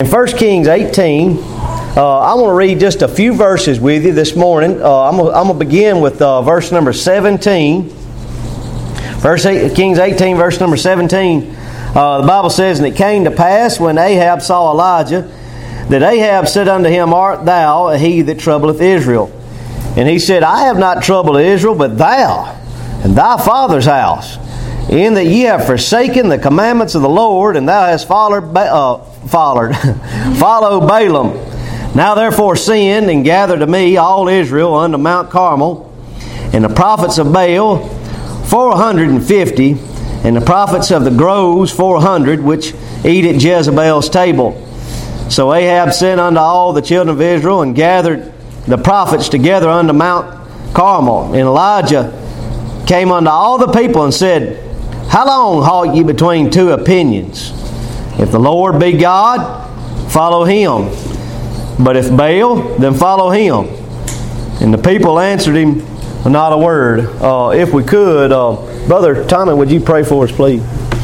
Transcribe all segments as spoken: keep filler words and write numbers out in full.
First Kings eighteen, uh, I want to read just a few verses with you this morning. Uh, I'm going to begin with uh, verse number seventeen. First Kings eighteen, verse number seventeen. Uh, the Bible says, "And it came to pass, when Ahab saw Elijah, that Ahab said unto him, Art thou he that troubleth Israel? And he said, I have not troubled Israel, but thou, and thy father's house, in that ye have forsaken the commandments of the Lord, and thou hast followed, uh, followed, followed Balaam. Now therefore send, and gather to me all Israel unto Mount Carmel, and the prophets of Baal four hundred and fifty, and the prophets of the groves four hundred, which eat at Jezebel's table. So Ahab sent unto all the children of Israel, and gathered the prophets together unto Mount Carmel. And Elijah came unto all the people and said, How long halt ye between two opinions? If the Lord be God, follow Him. But if Baal, then follow him. And the people answered him not a word. Uh, if we could, uh, Brother Tommy, would you pray for us, please?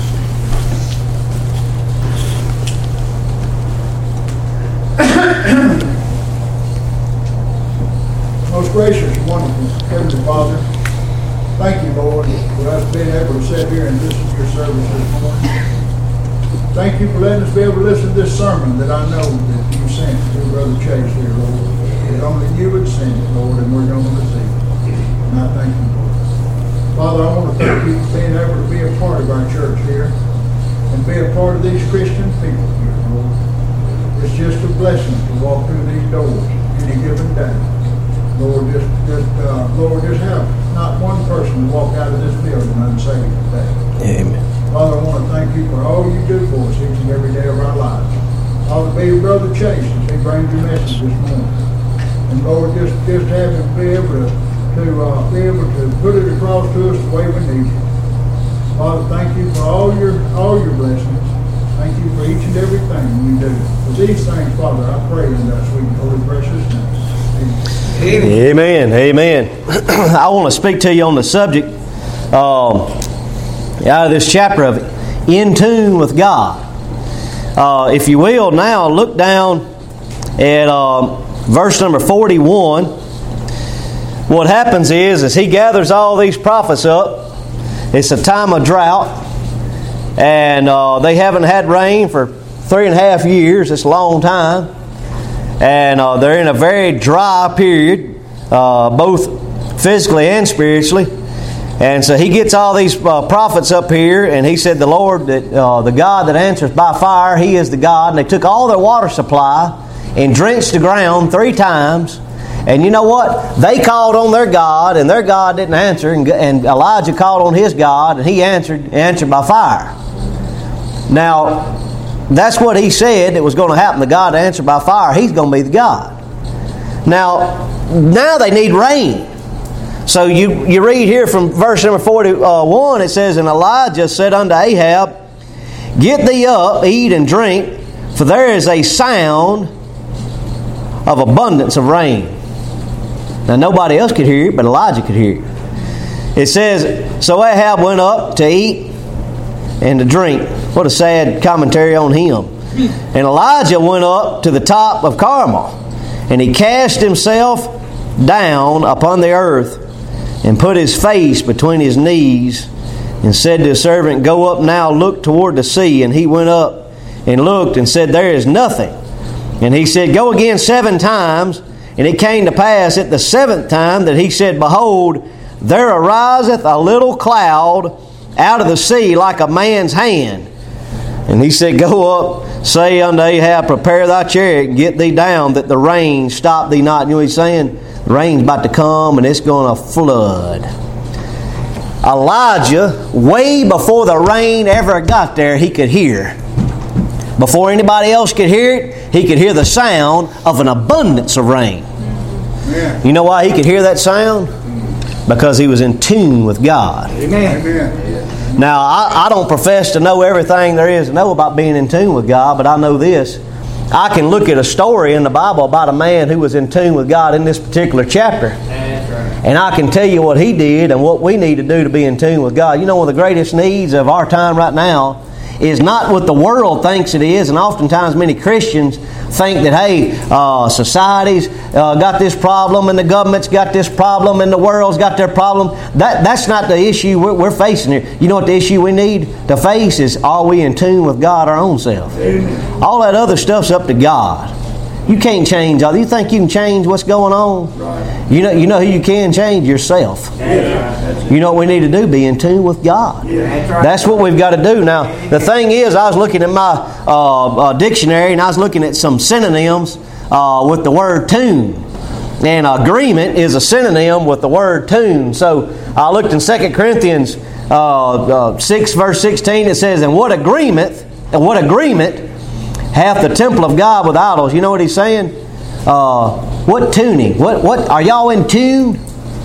Most gracious and wonderful Heavenly Father, thank you, Lord, for us being able to sit here and listen to your service this morning. Thank you for letting us be able to listen to this sermon that I know that you sent through Brother Chase here, Lord. That only you would send it, Lord, and we're going to receive it. And I thank you, Lord. Father, I want to thank you for being able to be a part of our church here and be a part of these Christian people here, Lord. It's just a blessing to walk through these doors any given day. Lord, just, just, uh, Lord, just have not one person to walk out of this building unsaved today. Amen. Father, I want to thank you for all you do for us each and every day of our lives. I'll be your Brother Chase as he brings your message this morning. And Lord, just, just have him be able to, to uh, be able to put it across to us the way we need it. Father, thank you for all your all your blessings. Thank you for each and everything you do. For these things, Father, I pray in thy sweet and holy precious name. Amen. Amen. Amen. I want to speak to you on the subject um, out of this chapter of In Tune with God. Uh, if you will, now look down at um, verse number forty-one. What happens is, as he gathers all these prophets up, it's a time of drought, and uh, they haven't had rain for three and a half years. It's a long time. And uh, they're in a very dry period, uh, both physically and spiritually. And so he gets all these uh, prophets up here, and he said, the Lord, that uh, the God that answers by fire, He is the God. And they took all their water supply and drenched the ground three times. And you know what? They called on their God, and their God didn't answer. And, and Elijah called on his God, and he answered, answered by fire. Now, that's what he said that was going to happen. The God to answer by fire, He's going to be the God. Now, now they need rain. So you, you read here from verse number forty-one, it says, And Elijah said unto Ahab, Get thee up, eat and drink, for there is a sound of abundance of rain. Now nobody else could hear it, but Elijah could hear it. It says, So Ahab went up to eat and to drink. What a sad commentary on him. And Elijah went up to the top of Carmel, and he cast himself down upon the earth, and put his face between his knees, and said to his servant, Go up now, look toward the sea. And he went up and looked, and said, There is nothing. And he said, Go again seven times. And it came to pass at the seventh time that he said, Behold, there ariseth a little cloud out of the sea like a man's hand. And he said, Go up, say unto Ahab, Prepare thy chariot, and get thee down, that the rain stop thee not. You know what he's saying? The rain's about to come, and it's going to flood. Elijah, way before the rain ever got there, he could hear. Before anybody else could hear it, he could hear the sound of an abundance of rain. Yeah. You know why he could hear that sound? Because he was in tune with God. Amen. Amen. Now, I, I don't profess to know everything there is to know about being in tune with God, but I know this. I can look at a story in the Bible about a man who was in tune with God in this particular chapter. That's right. And I can tell you what he did and what we need to do to be in tune with God. You know, one of the greatest needs of our time right now is not what the world thinks it is, and oftentimes many Christians think that, hey, uh, society's uh, got this problem, and the government's got this problem, and the world's got their problem. That That's not the issue we're, we're facing here. You know what the issue we need to face is, are we in tune with God our own self? Amen. All that other stuff's up to God. You can't change all. You think you can change what's going on? Right. You know, you know who you can change? Yourself. Yeah. You know what we need to do? Be in tune with God. Yeah. That's, right. That's what we've got to do. Now, the thing is, I was looking at my uh, uh, dictionary, and I was looking at some synonyms uh, with the word tune. And agreement is a synonym with the word tune. So I looked in Second Corinthians uh, uh, six, verse sixteen. It says, "And what agreement? And what agreement hath the temple of God with idols?" You know what he's saying? Uh, what tuning? What what are y'all in tune?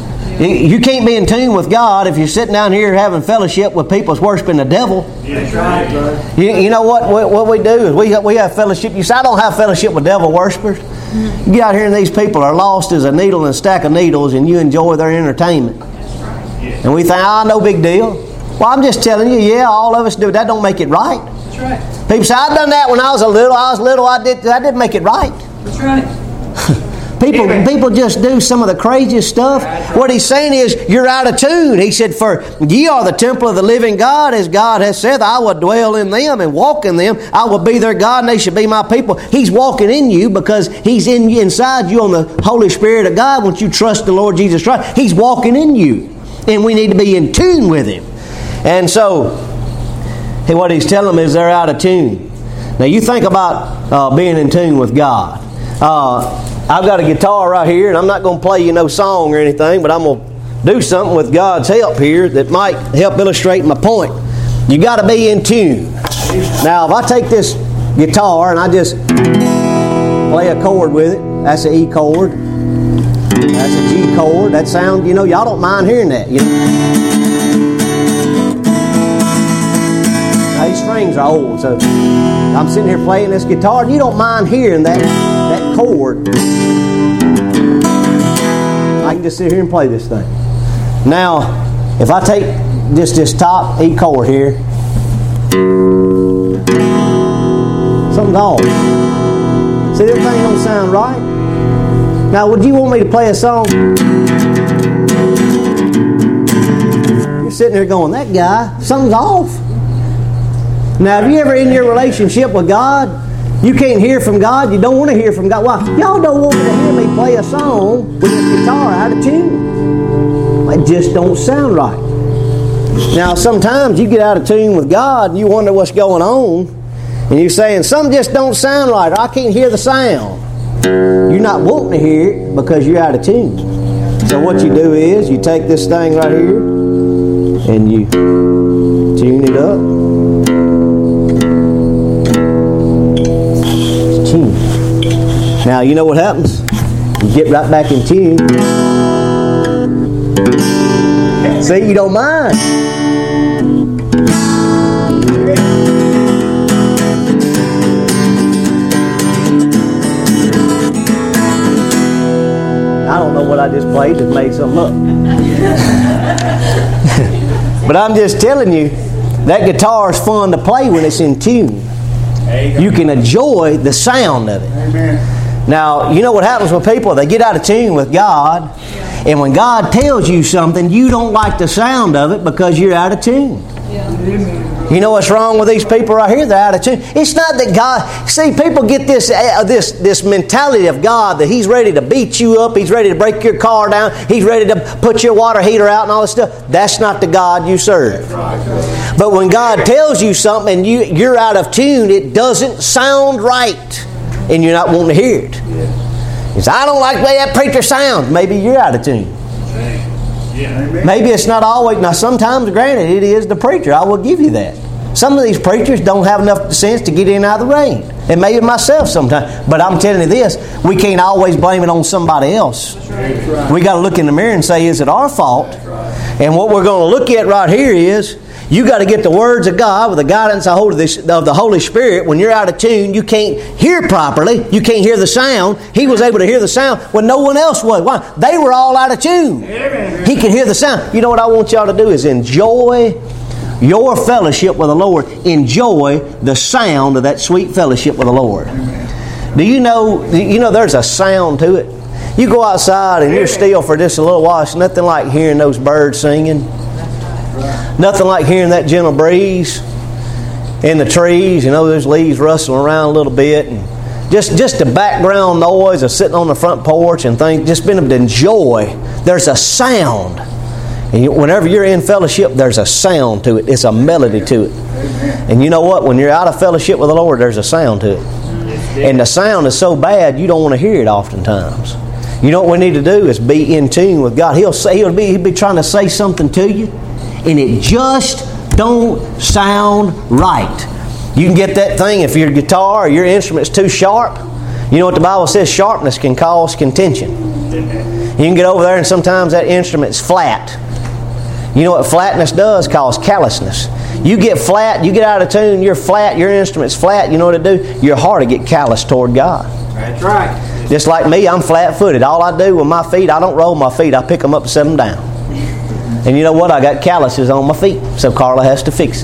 You can't be in tune with God if you're sitting down here having fellowship with people that's worshiping the devil. That's right, brother. You, you know what, what what we do is we we have fellowship. You say, I don't have fellowship with devil worshipers. You get out here and these people are lost as a needle in a stack of needles, and you enjoy their entertainment. That's right. Yeah. And we think, ah, no big deal. Well, I'm just telling you, yeah, all of us do. That don't make it right. That's right. People say, I've done that when I was a little. I was little. I did. That didn't make it right. That's right. People, people just do some of the craziest stuff. What he's saying is, you're out of tune. He said, for ye are the temple of the living God, as God has said, I will dwell in them and walk in them. I will be their God, and they shall be my people. He's walking in you because He's in inside you on the Holy Spirit of God. Once you trust the Lord Jesus Christ, He's walking in you. And we need to be in tune with Him. And so, what He's telling them is they're out of tune. Now, you think about uh, being in tune with God. Uh, I've got a guitar right here, and I'm not going to play you no song or anything, but I'm going to do something with God's help here that might help illustrate my point. You got to be in tune. Now, if I take this guitar and I just play a chord with it, that's an E chord, that's a G chord, that sound, you know, y'all don't mind hearing that, you know. Now, these strings are old, so I'm sitting here playing this guitar, and you don't mind hearing that that chord. I can just sit here and play this thing. Now, if I take just this top E chord here, something's off. See, that thing don't sound right. Now, would you want me to play a song? You're sitting there going, that guy, something's off. Now, have you ever in your relationship with God, you can't hear from God, you don't want to hear from God? Why? Y'all don't want to hear me play a song with this guitar out of tune. It just don't sound right. Now, sometimes you get out of tune with God and you wonder what's going on, and you're saying, something just don't sound right, or I can't hear the sound. You're not wanting to hear it because you're out of tune. So what you do is, you take this thing right here, and you tune it up. Now, you know what happens? You get right back in tune. See, you don't mind. I don't know what I just played, just made something up. But I'm just telling you, that guitar is fun to play when it's in tune. You can enjoy the sound of it. Amen. Now, you know what happens with people? They get out of tune with God, and when God tells you something, you don't like the sound of it because you're out of tune. Yeah. You know what's wrong with these people right here? They're out of tune. It's not that God... See, people get this uh, this this mentality of God that He's ready to beat you up, He's ready to break your car down, He's ready to put your water heater out and all this stuff. That's not the God you serve. But when God tells you something and you, you're out of tune, it doesn't sound right. And you're not wanting to hear it. Yeah. You say, I don't like the way that preacher sounds. Maybe you're out of tune. Yeah. Maybe it's not always. Now, sometimes, granted, it is the preacher. I will give you that. Some of these preachers don't have enough sense to get in and out of the rain. And maybe myself sometimes. But I'm telling you this, we can't always blame it on somebody else. That's right. That's right. We got to look in the mirror and say, is it our fault? Right. And what we're going to look at right here is, you got to get the words of God with the guidance of the Holy Spirit. When you're out of tune, you can't hear properly. You can't hear the sound. He was able to hear the sound when no one else was. Why? They were all out of tune. He could hear the sound. You know what I want y'all to do is enjoy your fellowship with the Lord, enjoy the sound of that sweet fellowship with the Lord. Amen. Do you know, you know there's a sound to it? You go outside and you're still for just a little while. It's nothing like hearing those birds singing. Nothing like hearing that gentle breeze in the trees. You know, there's leaves rustling around a little bit. And just, just the background noise of sitting on the front porch and things, just being able to enjoy. There's a sound. And you, whenever you're in fellowship, there's a sound to it. It's a melody to it. Amen. And you know what? When you're out of fellowship with the Lord, there's a sound to it. And the sound is so bad, you don't want to hear it oftentimes. You know what we need to do is be in tune with God. He'll say He'll be, he'll be trying to say something to you, and it just don't sound right. You can get that thing if your guitar or your instrument's too sharp. You know what the Bible says? Sharpness can cause contention. You can get over there and sometimes that instrument's flat. You know what flatness does? Cause callousness. You get flat, you get out of tune, you're flat, your instrument's flat, you know what it do? Your heart will get callous toward God. That's right. Just like me, I'm flat-footed. All I do with my feet, I don't roll my feet, I pick them up and set them down. And you know what? I got calluses on my feet, so Carla has to fix it.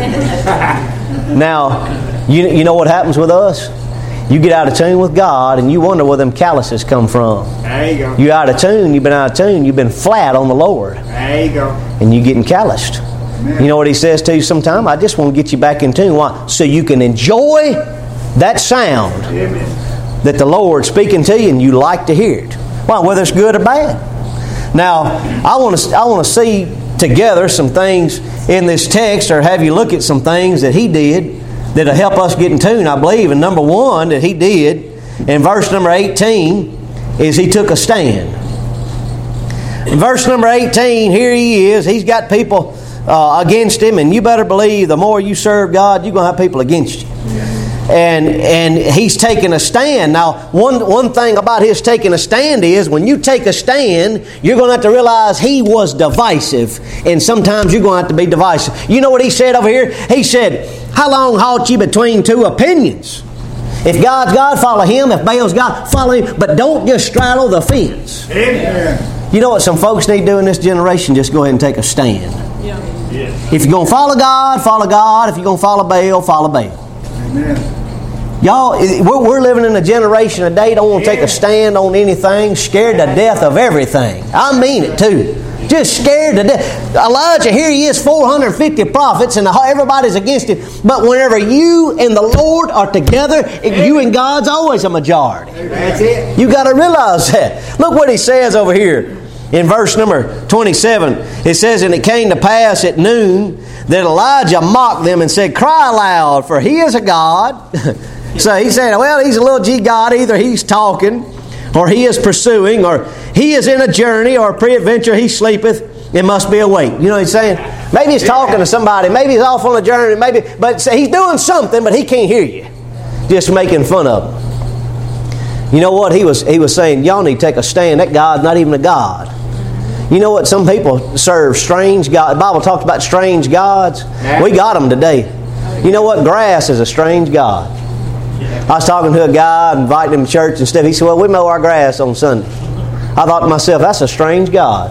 Now, you, you know what happens with us? You get out of tune with God and you wonder where them calluses come from. There you go. You're out of tune, you've been out of tune, you've been flat on the Lord. There you go. And you're getting calloused. Amen. You know what He says to you sometime? I just want to get you back in tune. Why? So you can enjoy that sound. Amen. That the Lord's speaking to you and you like to hear it. Well, whether it's good or bad. Now, I want to I want to see together some things in this text, or have you look at some things that He did that'll help us get in tune, I believe. And number one that He did in verse number eighteen is He took a stand. In verse number eighteen, here He is. He's got people uh, against Him, and you better believe the more you serve God, you're going to have people against you. And and He's taking a stand. Now, one one thing about His taking a stand is when you take a stand, you're going to have to realize He was divisive. And sometimes you're going to have to be divisive. You know what He said over here? He said, how long halt ye between two opinions? If God's God, follow Him. If Baal's God, follow Him. But don't just straddle the fence. Amen. You know what some folks need to do in this generation? Just go ahead and take a stand. Yeah. Yeah. If you're going to follow God, follow God. If you're going to follow Baal, follow Baal. Amen. Y'all, we're, we're living in a generation today don't want to take a stand on anything, scared to death of everything. I mean it too. Just scared to death. Elijah, here he is, four hundred fifty prophets, and everybody's against him. But whenever you and the Lord are together, you and God's always a majority. That's it. You got to realize that. Look what he says over here in verse number twenty-seven. It says, and it came to pass at noon that Elijah mocked them and said, cry aloud, for he is a God. So he said, well, he's a little G God. Either he's talking, or he is pursuing, or he is in a journey, or peradventure he sleepeth and must be awake. You know what he's saying? Maybe he's talking to somebody. Maybe he's off on a journey. Maybe, but he's doing something, but he can't hear you. Just making fun of him. You know what? He was, he was saying, y'all need to take a stand. That God's not even a God. You know what? Some people serve strange gods. The Bible talks about strange gods. We got them today. You know what? Grass is a strange god. I was talking to a guy, inviting him to church and stuff. He said, well, we mow our grass on Sunday. I thought to myself, that's a strange God.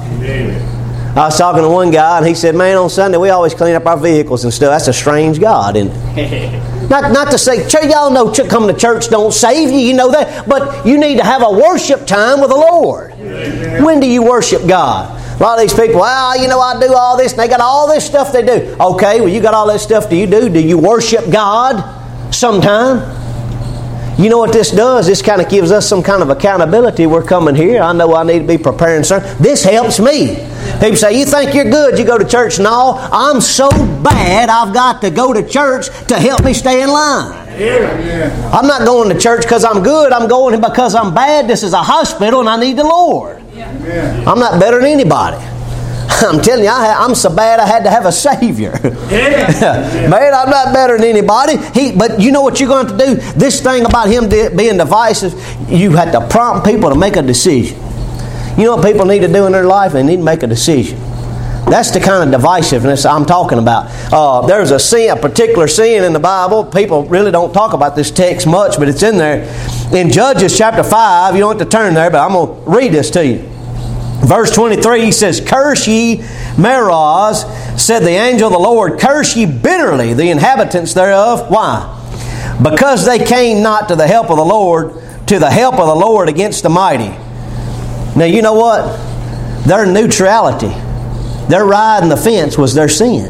I was talking to one guy, and he said, man, on Sunday we always clean up our vehicles and stuff. That's a strange God, isn't it? not, not to say, y'all know coming to church don't save you, you know that. But you need to have a worship time with the Lord. Amen. When do you worship God? A lot of these people, well, you know, I do all this, and they got all this stuff they do. Okay, well, you got all that stuff. Do you do? Do you worship God sometime? You know what this does? This kind of gives us some kind of accountability. We're coming here. I know I need to be preparing sermon. This helps me. People say, you think you're good, you go to church. No, I'm so bad I've got to go to church to help me stay in line. Yeah. I'm not going to church because I'm good. I'm going because I'm bad. This is a hospital and I need the Lord. Yeah. I'm not better than anybody. I'm telling you, I, I'm so bad I had to have a Savior. Yeah. Man, I'm not better than anybody. He, but you know what you're going to do? This thing about him being divisive, you have to prompt people to make a decision. You know what people need to do in their life? They need to make a decision. That's the kind of divisiveness I'm talking about. Uh, there's a sin, a particular sin in the Bible. People really don't talk about this text much, but it's in there. In Judges chapter five, you don't have to turn there, but I'm going to read this to you. Verse twenty-three, he says, "Curse ye Meroz, said the angel of the Lord, curse ye bitterly the inhabitants thereof." Why? Because they came not to the help of the Lord, to the help of the Lord against the mighty. Now you know what? Their neutrality, their riding the fence was their sin.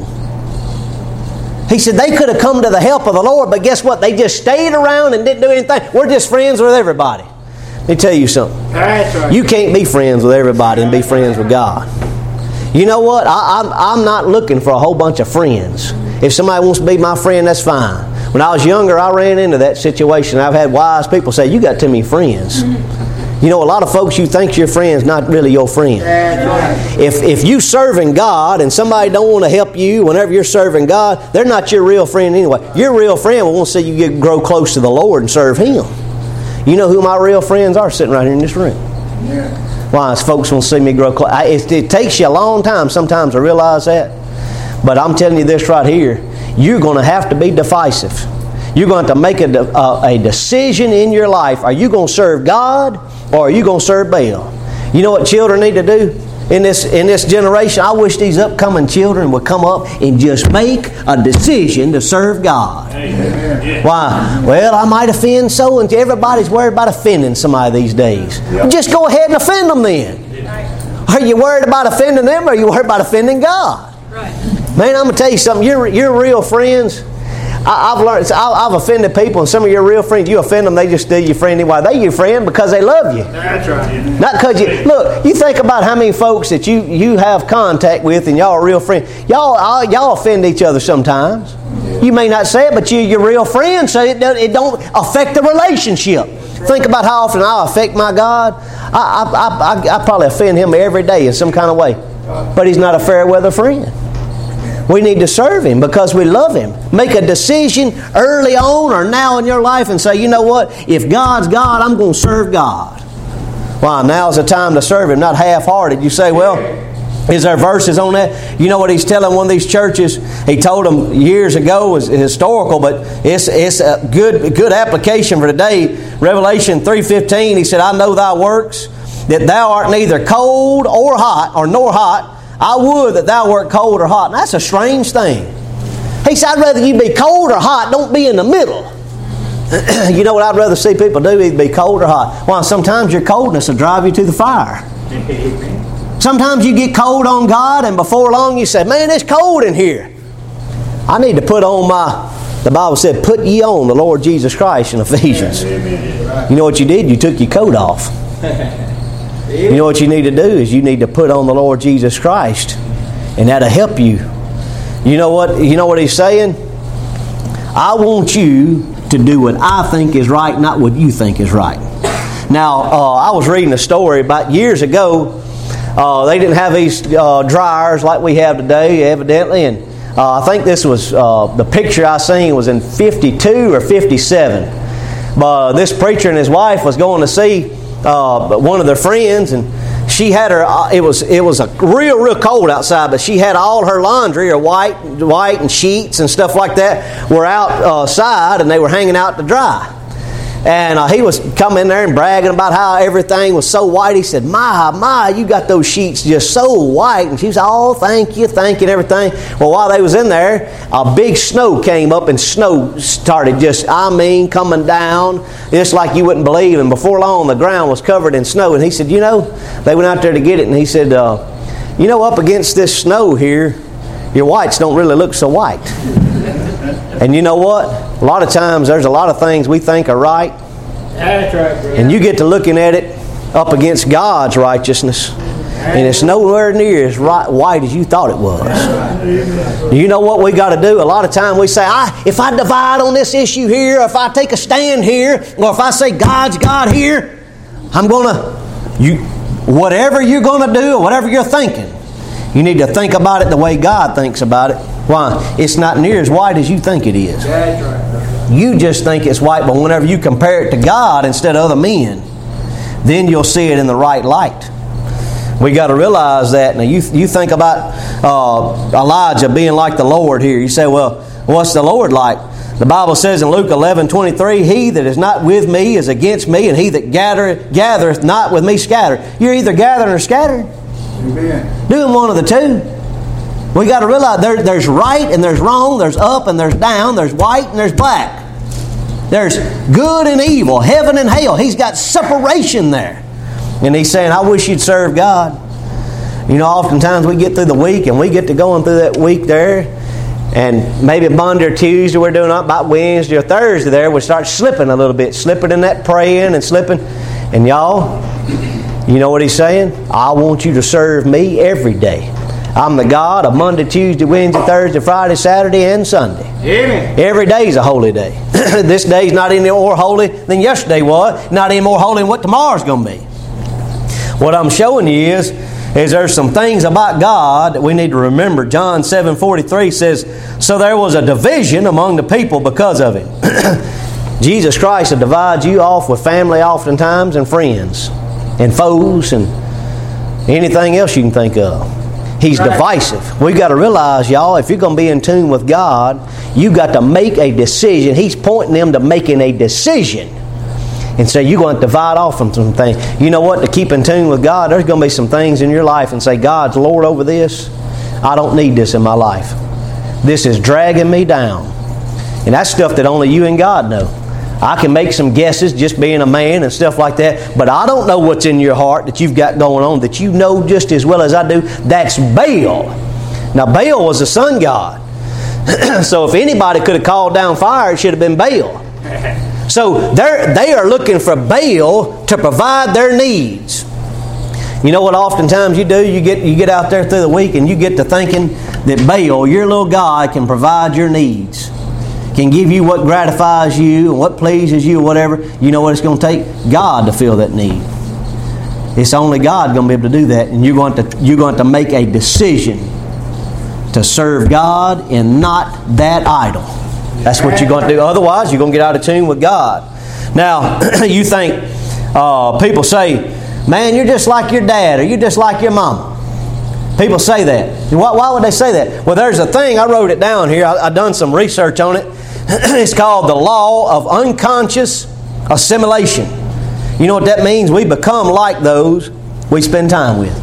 He said they could have come to the help of the Lord, but guess what? They just stayed around and didn't do anything. We're just friends with everybody. Let me tell you something. That's right. You can't be friends with everybody and be friends with God. You know what? I, I'm, I'm not looking for a whole bunch of friends. If somebody wants to be my friend, that's fine. When I was younger, I ran into that situation. I've had wise people say, "You got too many friends." You know, a lot of folks you think your friend's not really your friend. That's right. If if you serving God and somebody don't want to help you whenever you're serving God, they're not your real friend anyway. Your real friend will want to see you get, grow close to the Lord and serve Him. You know who my real friends are sitting right here in this room. Yeah. Why? Is folks want to see me grow close. I, it, it takes you a long time sometimes to realize that. But I'm telling you this right here. You're going to have to be decisive. You're going to have to make a, a, a decision in your life. Are you going to serve God or are you going to serve Baal? You know what children need to do in this in this generation? I wish these upcoming children would come up and just make a decision to serve God. Amen. Why? Well, I might offend so and everybody's worried about offending somebody these days. Yep. Just go ahead and offend them then. Are you worried about offending them or are you worried about offending God? Right. Man, I'm going to tell you something. Your, your real friends, I, I've learned, I've offended people, and some of your real friends, you offend them, they just do your friend anyway. They your friend because they love you. That's right. Not because you... Look, you think about how many folks that you, you have contact with and y'all are real friends. Y'all, y'all offend each other sometimes. You may not say it, but you, you're real friends, so it don't, it don't affect the relationship. Think about how often I affect my God. I, I, I, I probably offend Him every day in some kind of way. But He's not a fair weather friend. We need to serve Him because we love Him. Make a decision early on or now in your life and say, you know what? If God's God, I'm going to serve God. Why? Now's the time to serve Him, not half-hearted. You say, well, is there verses on that? You know what He's telling one of these churches? He told them years ago, was historical, but it's it's a good good application for today. Revelation three fifteen, He said, I know thy works, that thou art neither cold or hot, or nor hot. I would that thou wert cold or hot. And that's a strange thing. He said, I'd rather you be cold or hot. Don't be in the middle. You know what I'd rather see people do? Either be cold or hot. Well, sometimes your coldness will drive you to the fire. Sometimes you get cold on God, and before long you say, man, it's cold in here. I need to put on my... The Bible said, put ye on the Lord Jesus Christ in Ephesians. You know what you did? You took your coat off. You know what you need to do is you need to put on the Lord Jesus Christ, and that'll help you. You know what? You know what He's saying? I want you to do what I think is right, not what you think is right. Now, uh, I was reading a story about years ago. Uh, they didn't have these uh, dryers like we have today, evidently, and uh, I think this was uh, the picture I seen was in fifty-two or fifty-seven. But this preacher and his wife was going to see Uh, one of their friends, and she had her. Uh, it was it was a real real cold outside, but she had all her laundry, her white white and sheets and stuff like that, were outside, and they were hanging out to dry. And uh, he was coming in there and bragging about how everything was so white. He said, "My my, you got those sheets just so white." And she was, "Oh, thank you, thank you," and everything. Well, while they was in there, a big snow came up, and snow started just, I mean, coming down, just like you wouldn't believe. And before long, the ground was covered in snow. And he said, "You know," they went out there to get it, and he said, uh, "You know, up against this snow here, your whites don't really look so white." And you know what? A lot of times there's a lot of things we think are right. That's right, brother. And you get to looking at it up against God's righteousness, and it's nowhere near as right, white as you thought it was. You know what we got to do? A lot of time we say, I, if I divide on this issue here, or if I take a stand here, or if I say God's God here, I'm going to, you, whatever you're going to do, or whatever you're thinking, you need to think about it the way God thinks about it. Why? It's not near as white as you think it is. That's right. You just think it's white, but whenever you compare it to God instead of other men, then you'll see it in the right light. We got to realize that. Now, you you think about uh, Elijah being like the Lord here. You say, well, what's the Lord like? The Bible says in Luke eleven twenty-three, he that is not with me is against me, and he that gather, gathereth not with me scattereth. You're either gathering or scattering. Amen. Doing one of the two. We got to realize there, there's right and there's wrong, there's up and there's down, there's white and there's black. There's good and evil, heaven and hell. He's got separation there. And He's saying, I wish you'd serve God. You know, oftentimes we get through the week and we get to going through that week there, and maybe Monday or Tuesday we're doing up about Wednesday or Thursday there, we start slipping a little bit, slipping in that praying and slipping. And y'all, you know what He's saying? I want you to serve me every day. I'm the God of Monday, Tuesday, Wednesday, Thursday, Friday, Saturday, and Sunday. Amen. Every day is a holy day. This day is not any more holy than yesterday was, not any more holy than what tomorrow's going to be. What I'm showing you is is there's some things about God that we need to remember. John seven forty-three says, so there was a division among the people because of Him. Jesus Christ will divide you off with family oftentimes and friends and foes and anything else you can think of. He's right. Divisive. We've got to realize, y'all, if you're going to be in tune with God, you've got to make a decision. He's pointing them to making a decision. And say, you're going to divide off from some things. You know what? To keep in tune with God, there's going to be some things in your life and say, God's Lord over this. I don't need this in my life. This is dragging me down. And that's stuff that only you and God know. I can make some guesses just being a man and stuff like that, but I don't know what's in your heart that you've got going on that you know just as well as I do. That's Baal. Now, Baal was the sun god. So if anybody could have called down fire, it should have been Baal. So they're, they are looking for Baal to provide their needs. You know what oftentimes you do? You get you get out there through the week and you get to thinking that Baal, your little God, can provide your needs. Can give you what gratifies you and what pleases you or whatever. You know what it's going to take? God to fill that need. It's only God going to be able to do that. And you're going to, you're going to make a decision to serve God and not that idol. That's what you're going to do. Otherwise, you're going to get out of tune with God. Now, you think, uh, people say, man, you're just like your dad or you're just like your mama. People say that. Why, why would they say that? Well, there's a thing. I wrote it down here. I, I've done some research on it. It's called the law of unconscious assimilation. You know what that means? We become like those we spend time with.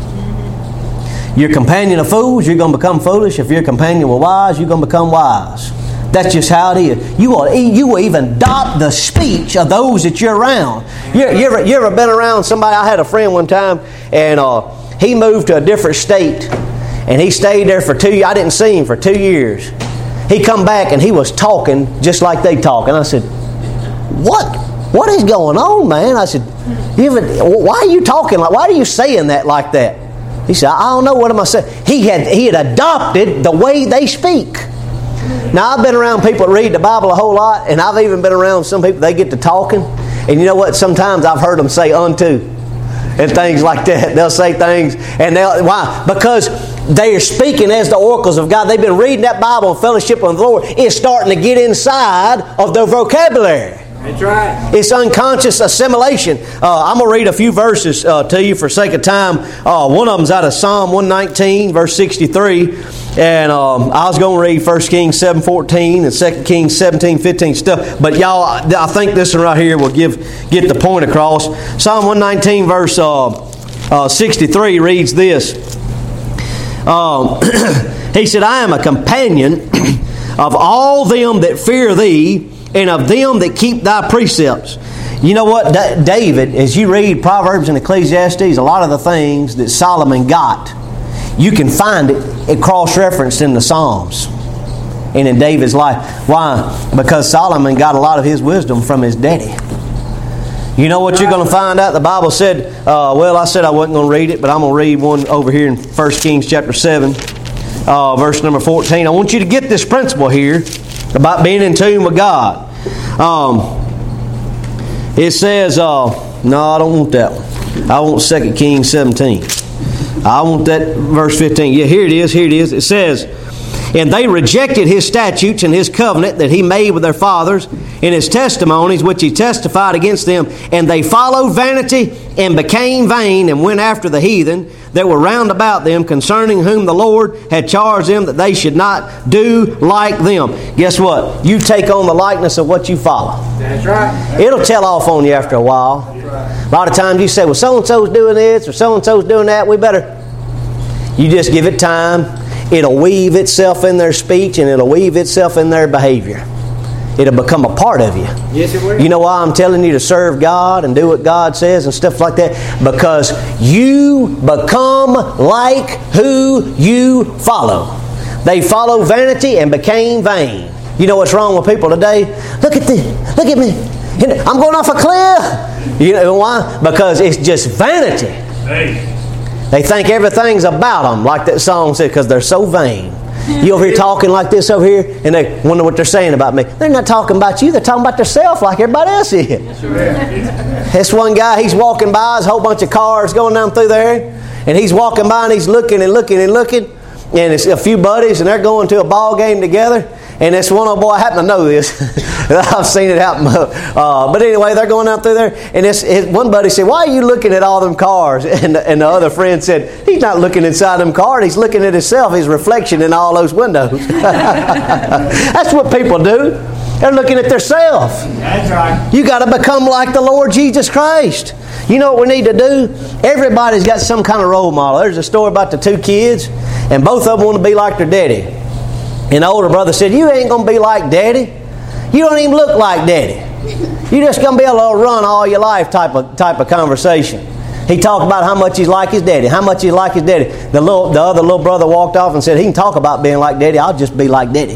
You're a companion of fools, you're going to become foolish. If you're a companion with wise, you're going to become wise. That's just how it is. You will, you will even adopt the speech of those that you're around. You, you, ever, you ever been around somebody? I had a friend one time, and uh, he moved to a different state, and he stayed there for two years. I didn't see him for two years. He come back, and he was talking just like they talk. And I said, what? What is going on, man? I said, you ever, why are you talking like, why are you saying that like that? He said, I don't know, what am I saying? He had, he had adopted the way they speak. Now, I've been around people that read the Bible a whole lot, and I've even been around some people, they get to talking, and you know what? Sometimes I've heard them say unto and things like that. They'll say things, and they'll, why? Because they are speaking as the oracles of God. They've been reading that Bible and fellowship with the Lord. It's starting to get inside of their vocabulary. That's right. It's unconscious assimilation. Uh, I'm going to read a few verses uh, to you for sake of time. Uh, one of them's out of Psalm one nineteen, verse sixty-three. And um, I was going to read First Kings seven fourteen and Second Kings seventeen fifteen stuff. But y'all, I think this one right here will give get the point across. Psalm one nineteen, verse uh, uh, sixty-three reads this. Um, he said, I am a companion of all them that fear thee, and of them that keep thy precepts. You know what, D- David, as you read Proverbs and Ecclesiastes, a lot of the things that Solomon got, you can find it, it cross-referenced in the Psalms and in David's life. Why? Because Solomon got a lot of his wisdom from his daddy. You know what you're going to find out? The Bible said, uh, well, I said I wasn't going to read it, but I'm going to read one over here in First Kings chapter seven, uh, verse number fourteen. I want you to get this principle here about being in tune with God. Um, it says, uh, no, I don't want that one. I want Second Kings seventeen. I want that verse fifteen. Yeah, here it is. Here it is. It says, And they rejected His statutes and His covenant that He made with their fathers, and His testimonies which He testified against them. And they followed vanity and became vain, and went after the heathen that were round about them, concerning whom the Lord had charged them that they should not do like them. Guess what? You take on the likeness of what you follow. That's right. It'll tell off on you after a while. A lot of times you say, well, so-and-so's doing this, or so-and-so's doing that. We better... You just give it time. It'll weave itself in their speech, and it'll weave itself in their behavior. It'll become a part of you. Yes, it will. You know why I'm telling you to serve God and do what God says and stuff like that? Because you become like who you follow. They follow vanity and became vain. You know what's wrong with people today? Look at this. Look at me. I'm going off a cliff. You know why? Because it's just vanity. Hey. They think everything's about them, like that song said, because they're so vain. You over here talking like this over here, and they wonder what they're saying about me. They're not talking about you. They're talking about themselves like everybody else is. This one guy, he's walking by, there's a whole bunch of cars going down through there, and he's walking by and he's looking and looking and looking, and it's a few buddies, and they're going to a ball game together. And this one old boy, I happen to know this. I've seen it happen. Uh, but anyway, they're going out through there. And this, his, one buddy said, why are you looking at all them cars? And, and the other friend said, he's not looking inside them cars. He's looking at himself, his reflection in all those windows. That's what people do. They're looking at themselves. That's right. You got to become like the Lord Jesus Christ. You know what we need to do? Everybody's got some kind of role model. There's a story about the two kids, and both of them want to be like their daddy. And the older brother said, you ain't going to be like Daddy. You don't even look like Daddy. You're just going to be able to run all your life type of type of conversation. He talked about how much he's like his daddy. How much he's like his daddy. The little, the other little brother walked off and said, he can talk about being like Daddy. I'll just be like Daddy.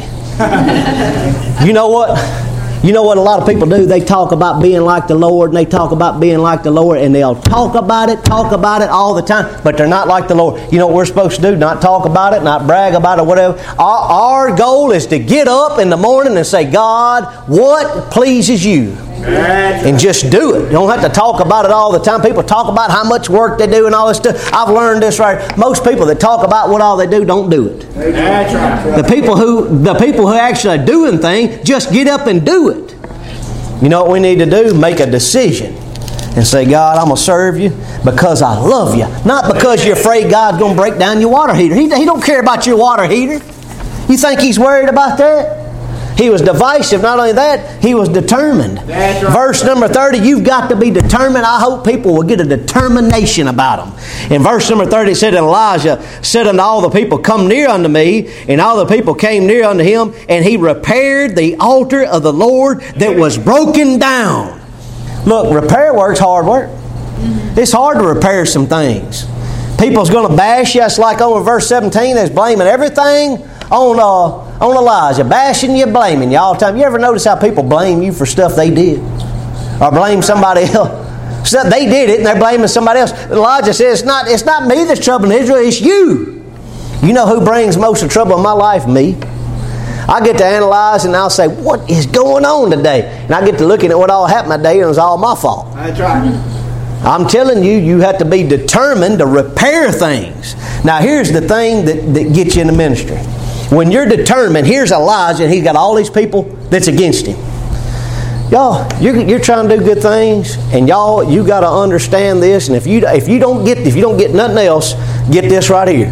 You know what? You know what a lot of people do? They talk about being like the Lord, and they talk about being like the Lord, and they'll talk about it, talk about it all the time, but they're not like the Lord. You know what we're supposed to do? Not talk about it, not brag about it, whatever. Our, our goal is to get up in the morning and say, God, what pleases you? And just do it. You don't have to talk about it all the time. People talk about how much work they do and all this stuff. I've learned this right. Most people that talk about what all they do don't do it. That's right. The people who the people who actually are doing things just get up and do it. You know what we need to do? Make a decision and say, God, I'm going to serve you because I love you. Not because you're afraid God's going to break down your water heater. He, he don't care about your water heater. You think He's worried about that? He was divisive. Not only that, he was determined. That's right. Verse number thirty, you've got to be determined. I hope people will get a determination about them. In verse number thirty, it said, and Elijah said unto all the people, come near unto me. And all the people came near unto him, and he repaired the altar of the Lord that was broken down. Look, repair work's hard work. It's hard to repair some things. People's going to bash you. It's like over verse seventeen, they're blaming everything on uh, on Elijah, bashing you, blaming you all the time. You ever notice how people blame you for stuff they did? Or blame somebody else? So they did it and they're blaming somebody else. Elijah says, it's not, it's not me that's troubling Israel, it's you. You know who brings most of the trouble in my life? Me. I get to analyze and I'll say, what is going on today? And I get to looking at what all happened that day and it was all my fault. That's right. I'm telling you, you have to be determined to repair things. Now here's the thing that, that gets you in the ministry. When you're determined, here's Elijah, and he's got all these people that's against him. Y'all, you're, you're trying to do good things, and y'all, you got to understand this. And if you if you don't get if you don't get nothing else, get this right here.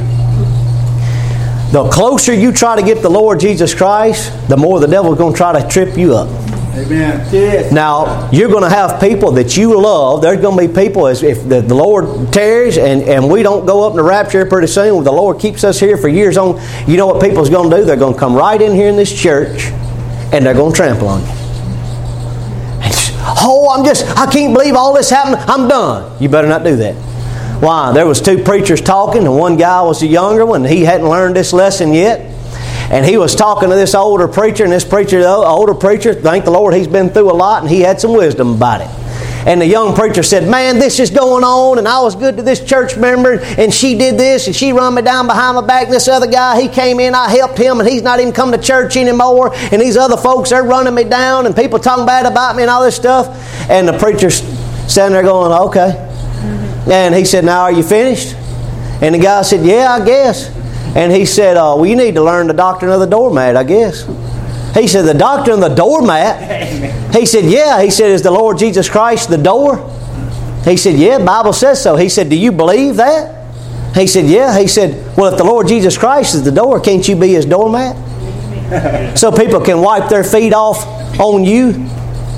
The closer you try to get the Lord Jesus Christ, the more the devil's going to try to trip you up. Amen. Yes. Now, you're going to have people that you love. There's going to be people, as if the, the Lord tarries and, and we don't go up in the rapture pretty soon, the Lord keeps us here for years on, you know what people's going to do? They're going to come right in here in this church and they're going to trample on you. Oh, I'm just, I can't believe all this happened. I'm done. You better not do that. Why? There was two preachers talking, and one guy was the younger one. He hadn't learned this lesson yet. And he was talking to this older preacher, and this preacher, the older preacher, thank the Lord, he's been through a lot, and he had some wisdom about it. And the young preacher said, man, this is going on, and I was good to this church member, and she did this, and she run me down behind my back. And this other guy, he came in, I helped him, and he's not even come to church anymore. And these other folks, they're running me down, and people talking bad about me and all this stuff. And the preacher's standing there going, okay. And he said, now are you finished? And the guy said, yeah, I guess. And he said, uh, well, you need to learn the doctrine of the doormat, I guess. He said, the doctrine of the doormat? He said, yeah. He said, is the Lord Jesus Christ the door? He said, yeah, the Bible says so. He said, do you believe that? He said, yeah. He said, well, if the Lord Jesus Christ is the door, can't you be His doormat? So people can wipe their feet off on you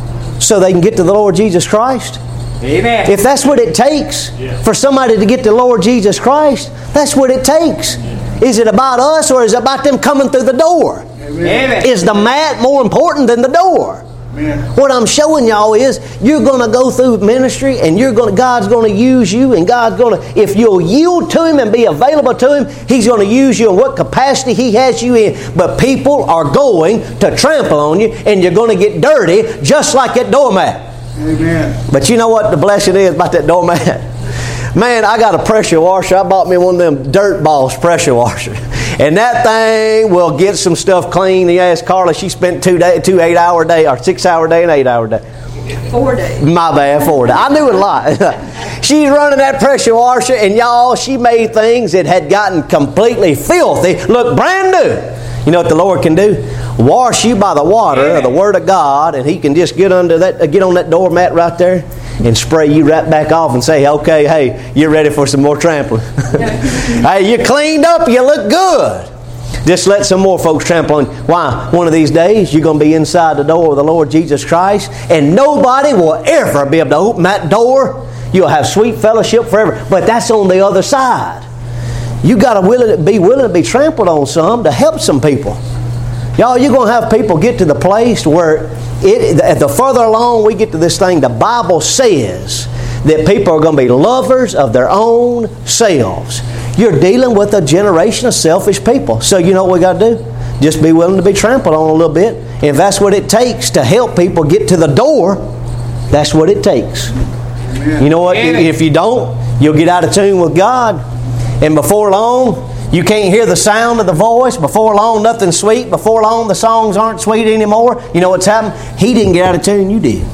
so they can get to the Lord Jesus Christ. Amen. If that's what it takes for somebody to get to the Lord Jesus Christ, that's what it takes. Is it about us or is it about them coming through the door? Amen. Is the mat more important than the door? Amen. What I'm showing y'all is you're going to go through ministry and you're going to, God's going to use you, and God's going to, if you'll yield to Him and be available to Him, He's going to use you in what capacity He has you in. But people are going to trample on you and you're going to get dirty just like that doormat. Amen. But you know what the blessing is about that doormat? Man, I got a pressure washer. I bought me one of them dirt balls pressure washers. And that thing will get some stuff clean. You ask Carla, she spent two day, two eight-hour day, or six-hour day and eight-hour day. Four days. My bad, four days. I knew it a lot. She's running that pressure washer, and y'all, she made things that had gotten completely filthy look brand new. You know what the Lord can do? Wash you by the water of the Word of God, and He can just get under that, get on that doormat right there and spray you right back off and say, okay, hey, you're ready for some more trampling. Hey, you cleaned up, you look good. Just let some more folks trample on you. Why? One of these days, you're going to be inside the door of the Lord Jesus Christ, and nobody will ever be able to open that door. You'll have sweet fellowship forever. But that's on the other side. You got to willing, be willing to be trampled on some to help some people. Y'all, you're going to have people get to the place where it, the further along we get to this thing, the Bible says that people are going to be lovers of their own selves. You're dealing with a generation of selfish people. So you know what we got to do? Just be willing to be trampled on a little bit. If that's what it takes to help people get to the door, that's what it takes. Amen. You know what? Amen. If you don't, you'll get out of tune with God. And before long, you can't hear the sound of the voice. Before long, nothing's sweet. Before long, the songs aren't sweet anymore. You know what's happened? He didn't get out of tune, you did.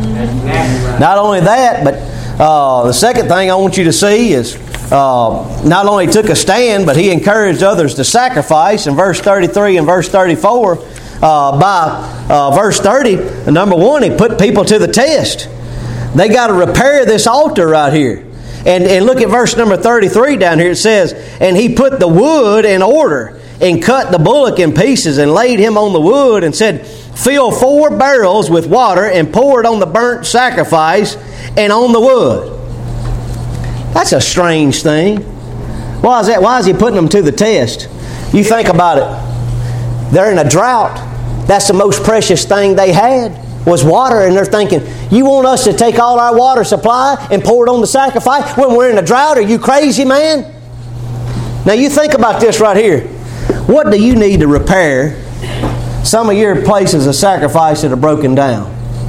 Right. Not only that, but uh, the second thing I want you to see is uh, not only took a stand, but he encouraged others to sacrifice. In verse thirty-three and verse thirty-four, uh, by uh, verse thirty, number one, he put people to the test. They got to repair this altar right here. And, and look at verse number thirty-three down here. It says, and he put the wood in order and cut the bullock in pieces and laid him on the wood and said, fill four barrels with water and pour it on the burnt sacrifice and on the wood. That's a strange thing. Why is that? Why is he putting them to the test? You think about it. They're in a drought. That's the most precious thing they had was water, and they're thinking, you want us to take all our water supply and pour it on the sacrifice when we're in a drought? Are you crazy, man? Now you think about this right here. What do you need to repair some of your places of sacrifice that are broken down?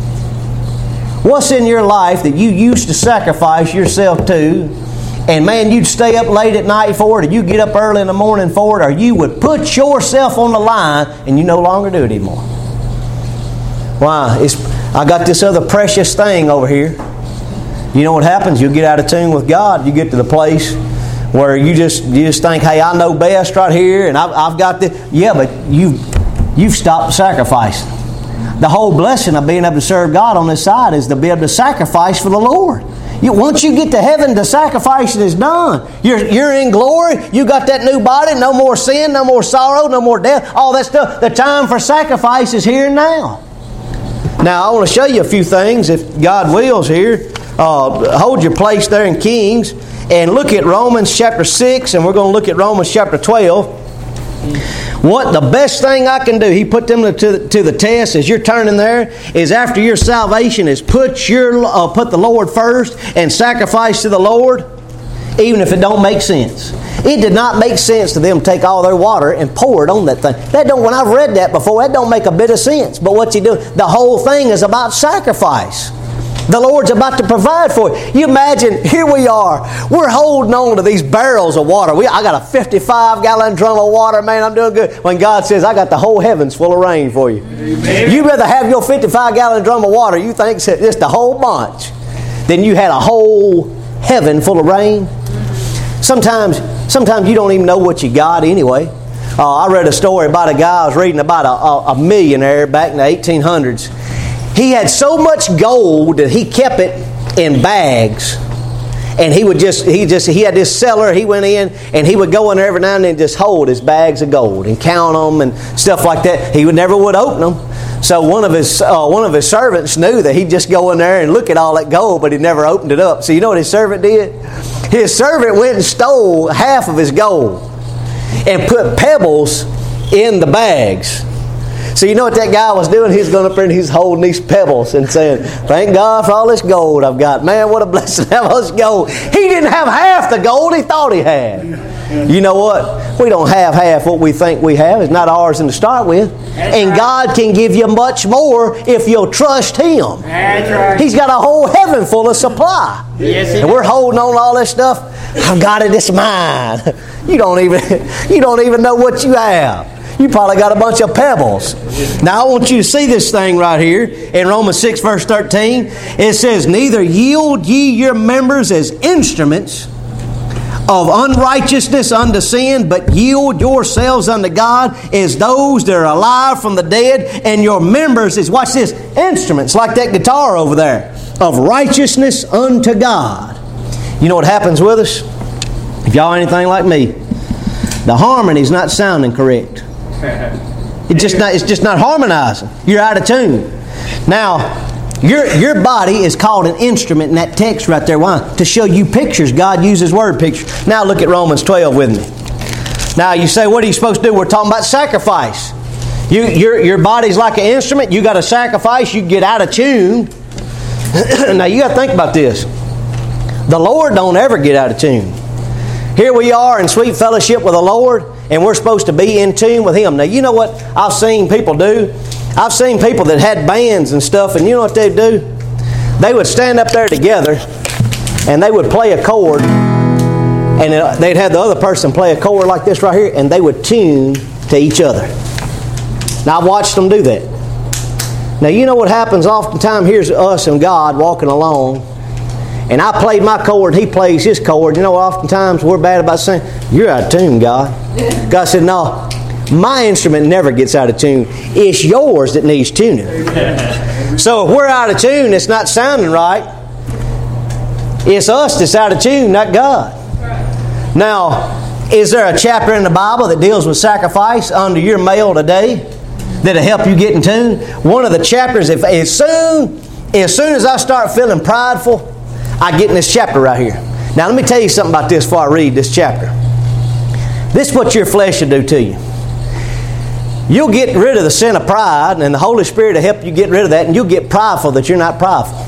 What's in your life that you used to sacrifice yourself to, and man, you'd stay up late at night for it, or you get up early in the morning for it, or you would put yourself on the line and you no longer do it anymore? Why? It's, I got this other precious thing over here. You know what happens? You'll get out of tune with God. You get to the place where you just you just think, hey, I know best right here, and I've, I've got this. Yeah, but you've, you've stopped sacrificing. The whole blessing of being able to serve God on this side is to be able to sacrifice for the Lord. You, once you get to heaven, the sacrifice is done. You're, you're in glory. You got that new body. No more sin, no more sorrow, no more death. All that stuff. The time for sacrifice is here and now. Now, I want to show you a few things, if God wills here. Uh, hold your place there in Kings and look at Romans chapter six, and we're going to look at Romans chapter twelve. What the best thing I can do, he put them to, to the test as you're turning there, is after your salvation is put, your, uh, put the Lord first and sacrifice to the Lord, even if it don't make sense. It did not make sense to them to take all their water and pour it on that thing. That don't. When I've read that before, that don't make a bit of sense. But what you do, the whole thing is about sacrifice. The Lord's about to provide for you. You imagine, here we are. We're holding on to these barrels of water. We, I got a fifty-five gallon drum of water, man, I'm doing good. When God says, I got the whole heavens full of rain for you. Amen. You'd rather have your fifty-five gallon drum of water, you think it's just a whole bunch, than you had a whole heaven full of rain. Sometimes Sometimes you don't even know what you got anyway. Uh, I read a story about a guy, I was reading about a, a, a millionaire back in the eighteen hundreds. He had so much gold that he kept it in bags. And he would just, he just, he had this cellar, he went in, and he would go in there every now and then and just hold his bags of gold and count them and stuff like that. He would never would open them. So one of his uh, one of his servants knew that he'd just go in there and look at all that gold, but he never opened it up. So you know what his servant did? His servant went and stole half of his gold and put pebbles in the bags. So you know what that guy was doing? He was going up there and he's holding these pebbles and saying, thank God for all this gold I've got. Man, what a blessing to have all this gold. He didn't have half the gold he thought he had. You know what? We don't have half what we think we have. It's not ours to start with. And God can give you much more if you'll trust Him. He's got a whole heaven full of supply. And we're holding on to all this stuff. I've got it, it's mine. You don't even, you don't even know what you have. You probably got a bunch of pebbles. Now I want you to see this thing right here in Romans six verse thirteen. It says, neither yield ye your members as instruments of unrighteousness unto sin, but yield yourselves unto God as those that are alive from the dead, and your members is, watch this, instruments, like that guitar over there, of righteousness unto God. You know what happens with us? If y'all are anything like me, the harmony's not sounding correct. It's just not, it's just not harmonizing. You're out of tune. Now, your your body is called an instrument in that text right there. Why? To show you pictures. God uses word pictures. Now look at Romans twelve with me. Now you say, what are you supposed to do? We're talking about sacrifice. You, your, your body's like an instrument. You got to sacrifice. You get out of tune. Now you got to think about this. The Lord don't ever get out of tune. Here we are in sweet fellowship with the Lord, and we're supposed to be in tune with Him. Now, you know what I've seen people do? I've seen people that had bands and stuff, and you know what they'd do? They would stand up there together, and they would play a chord, and they'd have the other person play a chord like this right here, and they would tune to each other. Now, I've watched them do that. Now, you know what happens oftentimes? Here's us and God walking along, and I played my chord, He plays his chord. You know, oftentimes we're bad about saying, you're out of tune, God. God said, no, my instrument never gets out of tune. It's yours that needs tuning. So if we're out of tune, it's not sounding right. It's us that's out of tune, not God. Now, is there a chapter in the Bible that deals with sacrifice under your mail today that'll help you get in tune? One of the chapters, if as soon, as soon as I start feeling prideful, I get in this chapter right here. Now let me tell you something about this before I read this chapter. This is what your flesh will do to you. You'll get rid of the sin of pride, and the Holy Spirit will help you get rid of that, and you'll get prideful that you're not prideful.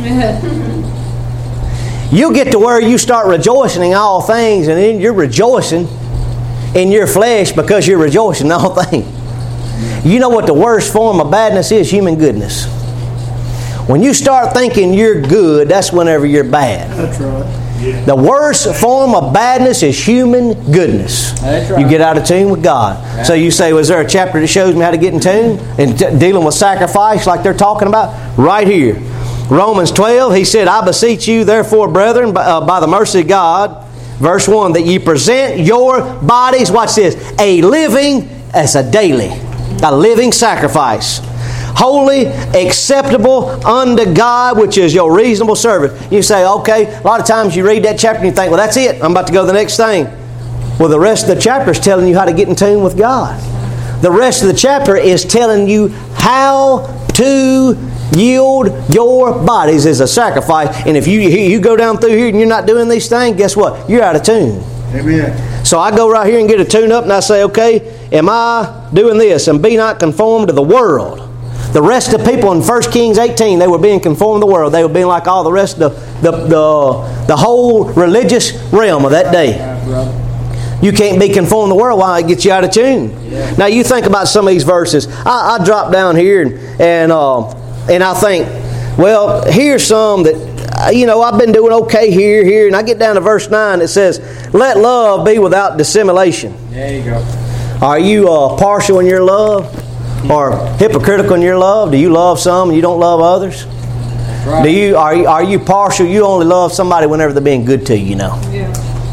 You'll get to where you start rejoicing in all things, and then you're rejoicing in your flesh because you're rejoicing in all things. You know what the worst form of badness is? Human goodness. When you start thinking you're good, that's whenever you're bad. That's right. Yeah. The worst form of badness is human goodness. That's right. You get out of tune with God. Yeah. So you say, was there a chapter that shows me how to get in tune? And t- dealing with sacrifice like they're talking about? Right here. Romans twelve, he said, I beseech you, therefore, brethren, by, uh, by the mercy of God, verse one, that ye present your bodies, watch this, a living, as a daily, a living sacrifice. Holy, acceptable unto God, which is your reasonable service. You say, okay, a lot of times you read that chapter and you think, well, that's it. I'm about to go to the next thing. Well, the rest of the chapter is telling you how to get in tune with God. The rest of the chapter is telling you how to yield your bodies as a sacrifice. And if you, you go down through here and you're not doing these things, guess what? You're out of tune. Amen. So I go right here and get a tune up and I say, okay, am I doing this? And be not conformed to the world. The rest of the people in First Kings eighteen, they were being conformed to the world. They were being like all the rest of the, the, the, the whole religious realm of that day. You can't be conformed to the world. Why? It gets you out of tune. Yeah. Now you think about some of these verses. I, I drop down here and and, uh, and I think, well, here's some that, you know, I've been doing okay here, here. And I get down to verse nine. It says, let love be without dissimulation. There you go. Are you uh, partial in your love? Or hypocritical in your love? Do you love some and you don't love others? Right. Do you are you are you partial? You only love somebody whenever they're being good to you, you know. Yeah.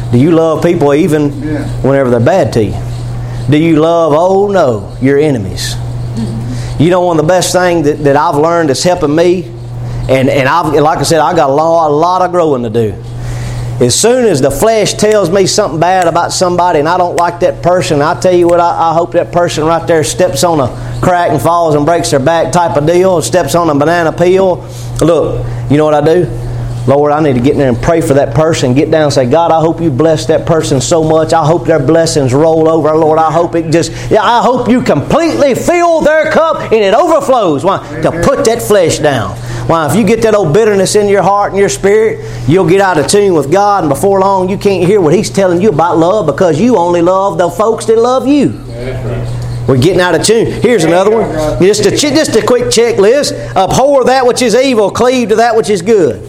Do you love people even Yeah. whenever they're bad to you? Do you love, oh no, your enemies? You know, one of the best things that, that I've learned that's helping me, and, and I've, like I said, I've got a lot, a lot of growing to do. As soon as the flesh tells me something bad about somebody and I don't like that person, I tell you what, I, I hope that person right there steps on a crack and falls and breaks their back type of deal, steps on a banana peel. Look, you know what I do? Lord, I need to get in there and pray for that person. Get down and say, God, I hope you bless that person so much. I hope their blessings roll over. Lord, I hope it just, yeah, I hope you completely fill their cup and it overflows. Why? To put that flesh down. Why? If you get that old bitterness in your heart and your spirit, you'll get out of tune with God, and before long you can't hear what He's telling you about love because you only love the folks that love you. That's right. We're getting out of tune. Here's another one. Just a, just a quick checklist. Abhor that which is evil. Cleave to that which is good.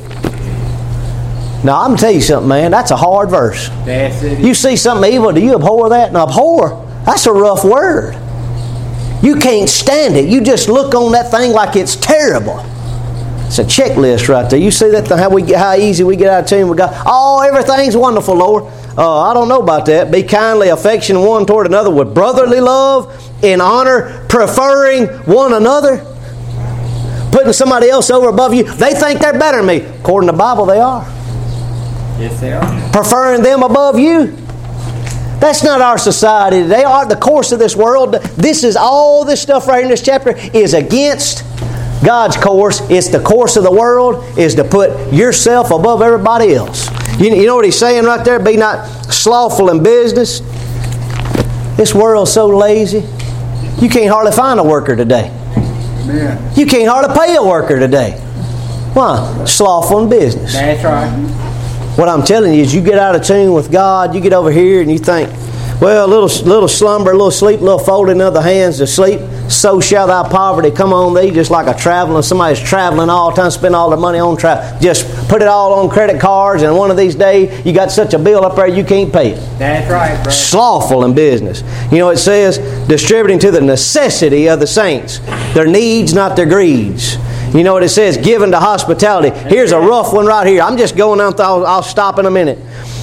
Now, I'm going to tell you something, man. That's a hard verse. That's it. You see something evil, do you abhor that? Now, abhor, that's a rough word. You can't stand it. You just look on that thing like it's terrible. It's a checklist right there. You see that how we get, how easy we get out of tune with God. Oh, everything's wonderful, Lord. Uh, I don't know about that. Be kindly affectionate one toward another with brotherly love, in honor, preferring one another, putting somebody else over above you. They think they're better than me. According to the Bible, they are. Yes, they are. Preferring them above you. That's not our society today. Our, the course of this world, this is all this stuff right in this chapter is against God's course. It's the course of the world is to put yourself above everybody else. You, you know what he's saying right there? Be not slothful in business. This world's so lazy. You can't hardly find a worker today. Amen. You can't hardly pay a worker today. Why? Slothful in business. That's right. What I'm telling you is you get out of tune with God, you get over here and you think, well, a little, little slumber, a little sleep, a little folding of the hands to sleep, so shall thy poverty come on thee, just like a traveling. Somebody's traveling all the time, spend all their money on travel. Just put it all on credit cards, and one of these days you got such a bill up there you can't pay it. That's right, brother. Slothful in business. You know, it says, distributing to the necessity of the saints. Their needs, not their greeds. You know what it says? Given to hospitality. Here's a rough one right here. I'm just going on. I'll, I'll stop in a minute.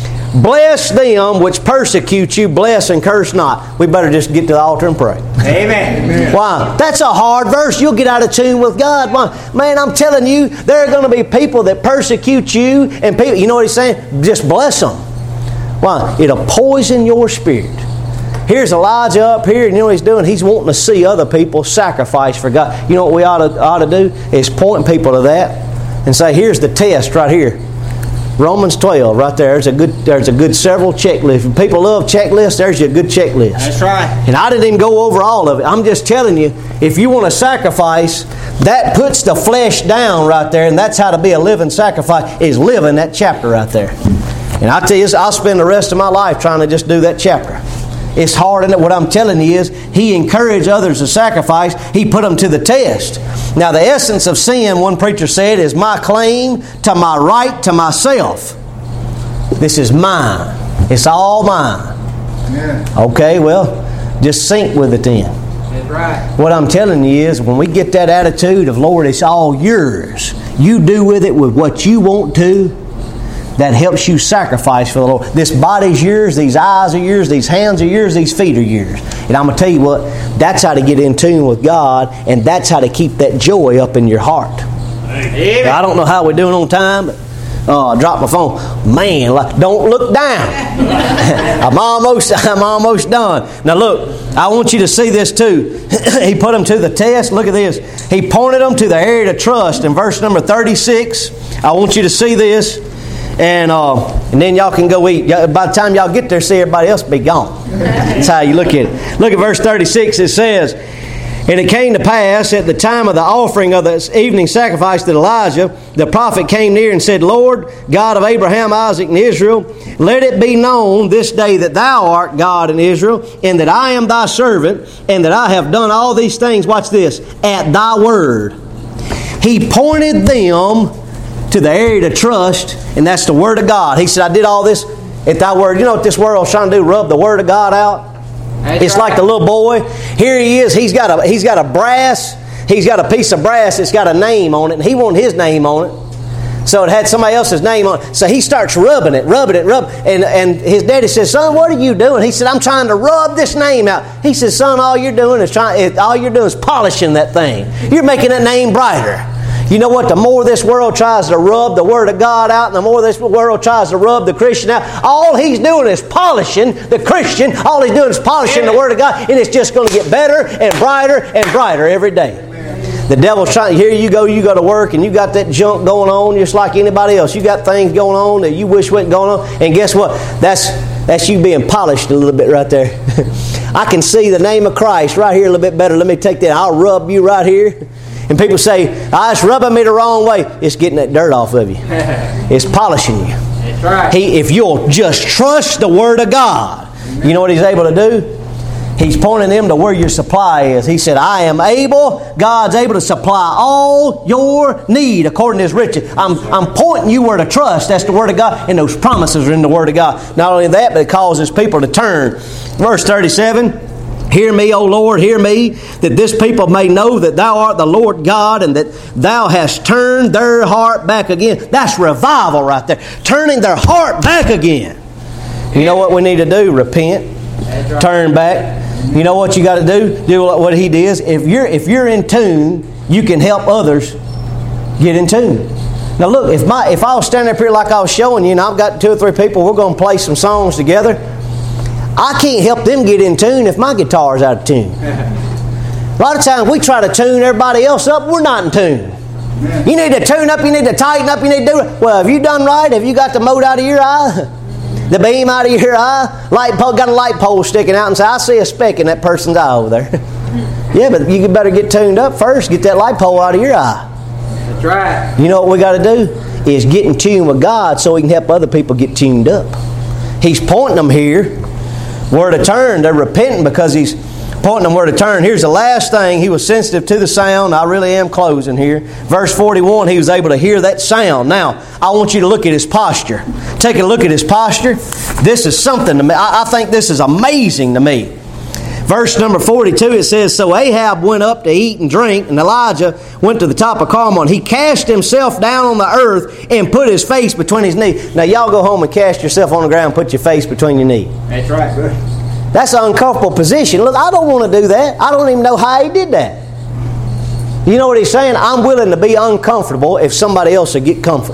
Bless them which persecute you. Bless and curse not. We better just get to the altar and pray. Amen. Amen. Why? That's a hard verse. You'll get out of tune with God. Why? Man, I'm telling you, there are going to be people that persecute you. And people, you know what he's saying? Just bless them. Why? It'll poison your spirit. Here's Elijah up here, and you know what he's doing? He's wanting to see other people sacrifice for God. You know what we ought to, ought to do? Is point people to that and say, here's the test right here. Romans twelve, right there. There's a good, there's a good several checklists. If people love checklists, there's your good checklist. That's right. And I didn't even go over all of it. I'm just telling you, if you want to sacrifice, that puts the flesh down right there, and that's how to be a living sacrifice, is living that chapter right there. And I tell you, I'll spend the rest of my life trying to just do that chapter. It's hard, and what I'm telling you is he encouraged others to sacrifice. He put them to the test. Now, the essence of sin, one preacher said, is my claim to my right to myself. This is mine. It's all mine. Yeah. Okay, well, just sink with it then. That's right. What I'm telling you is when we get that attitude of, Lord, it's all yours. You do with it with what you want to. That helps you sacrifice for the Lord. This body's yours, these eyes are yours, these hands are yours, these feet are yours. And I'm going to tell you what, that's how to get in tune with God, and that's how to keep that joy up in your heart. Amen. I don't know how we're doing on time, but oh, I dropped my phone. Man, like, don't look down. I'm almost, I'm almost done. Now look, I want you to see this too. He put them to the test. Look at this. He pointed them to the area to trust in verse number thirty-six. I want you to see this. And uh, and then y'all can go eat. By the time y'all get there, see everybody else be gone. That's how you look at it. Look at verse thirty-six. It says, and it came to pass at the time of the offering of the evening sacrifice to Elijah, the prophet came near and said, Lord, God of Abraham, Isaac, and Israel, let it be known this day that thou art God in Israel, and that I am thy servant, and that I have done all these things, watch this, at thy word. He pointed them to the area to trust, and that's the Word of God. He said, I did all this at thy word. You know what this world's trying to do? Rub the Word of God out. That's it's right. like the little boy. Here he is. He's got a he's got a brass. He's got a piece of brass. It's got a name on it, and he wants his name on it. So it had somebody else's name on it. So he starts rubbing it, rubbing it, rubbing it. And, and his daddy says, son, what are you doing? He said, I'm trying to rub this name out. He says, son, all you're doing is trying, all you're doing is polishing that thing. You're making that name brighter. You know what? The more this world tries to rub the Word of God out, and the more this world tries to rub the Christian out, all he's doing is polishing the Christian. All he's doing is polishing the Word of God, and it's just going to get better and brighter and brighter every day. The devil's trying, here you go, you go to work, and you got that junk going on just like anybody else. You got things going on that you wish wasn't going on, and guess what? That's that's you being polished a little bit right there. I can see the name of Christ right here a little bit better. Let me take that. I'll rub you right here. And people say, oh, it's rubbing me the wrong way. It's getting that dirt off of you. It's polishing you. That's right. He, if you'll just trust the Word of God, you know what He's able to do? He's pointing them to where your supply is. He said, I am able, God's able to supply all your need according to His riches. I'm, I'm pointing you where to trust. That's the Word of God. And those promises are in the Word of God. Not only that, but it causes people to turn. Verse thirty-seven. Hear me, O Lord, hear me, that this people may know that Thou art the Lord God, and that Thou hast turned their heart back again. That's revival right there. Turning their heart back again. You know what we need to do? Repent. Turn back. You know what you got to do? Do what He did. If you're if you're in tune, you can help others get in tune. Now look, if my if I was standing up here like I was showing you, and I've got two or three people, we're going to play some songs together. I can't help them get in tune if my guitar's out of tune. A lot of times we try to tune everybody else up. We're not in tune. You need to tune up. You need to tighten up. You need to do it. Well, have you done right? Have you got the mote out of your eye? The beam out of your eye? Light pole, got a light pole sticking out and say, I see a speck in that person's eye over there. Yeah, but you better get tuned up first. Get that light pole out of your eye. That's right. You know what we got to do? Is get in tune with God so we can help other people get tuned up. He's pointing them here where to turn. They're repenting because He's pointing them where to turn. Here's the last thing. He was sensitive to the sound. I really am closing here. Verse forty-one, he was able to hear that sound. Now, I want you to look at his posture. Take a look at his posture. This is something to me. I, I think this is amazing to me. Verse number forty-two, it says, So Ahab went up to eat and drink, and Elijah went to the top of Carmel. And he cast himself down on the earth and put his face between his knees. Now, y'all go home and cast yourself on the ground and put your face between your knees. That's right, sir. That's an uncomfortable position. Look, I don't want to do that. I don't even know how he did that. You know what he's saying? I'm willing to be uncomfortable if somebody else will get comfort.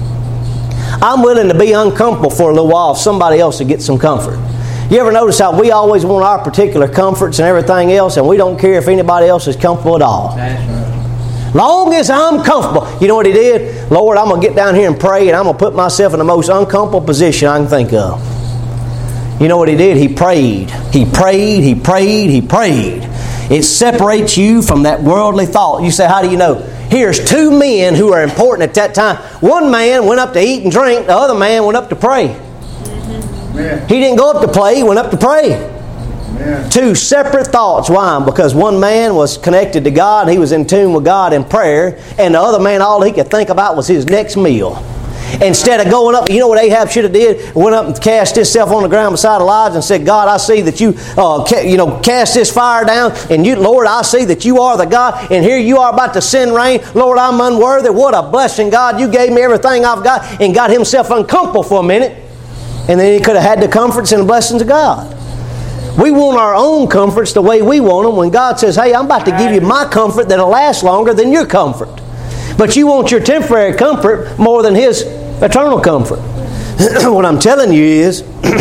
I'm willing to be uncomfortable for a little while if somebody else will get some comfort. You ever notice how we always want our particular comforts and everything else, and we don't care if anybody else is comfortable at all? That's right. Long as I'm comfortable. You know what he did? Lord, I'm going to get down here and pray, and I'm going to put myself in the most uncomfortable position I can think of. You know what he did? He prayed. He prayed, he prayed, he prayed. It separates you from that worldly thought. You say, how do you know? Here's two men who are important at that time. One man went up to eat and drink. The other man went up to pray. Amen. He didn't go up to play. He went up to pray. Amen. Two separate thoughts. Why? Because one man was connected to God. He was in tune with God in prayer. And the other man, all he could think about was his next meal. Instead of going up, you know what Ahab should have did? Went up and cast himself on the ground beside Elijah and said, God, I see that you, uh, ca- you know, cast this fire down. And you, Lord, I see that you are the God. And here you are about to send rain. Lord, I'm unworthy. What a blessing, God. You gave me everything I've got. And got himself uncomfortable for a minute. And then he could have had the comforts and the blessings of God. We want our own comforts the way we want them when God says, hey, I'm about to give you my comfort that'll last longer than your comfort. But you want your temporary comfort more than His eternal comfort. What I'm telling you is,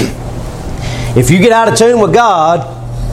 if you get out of tune with God,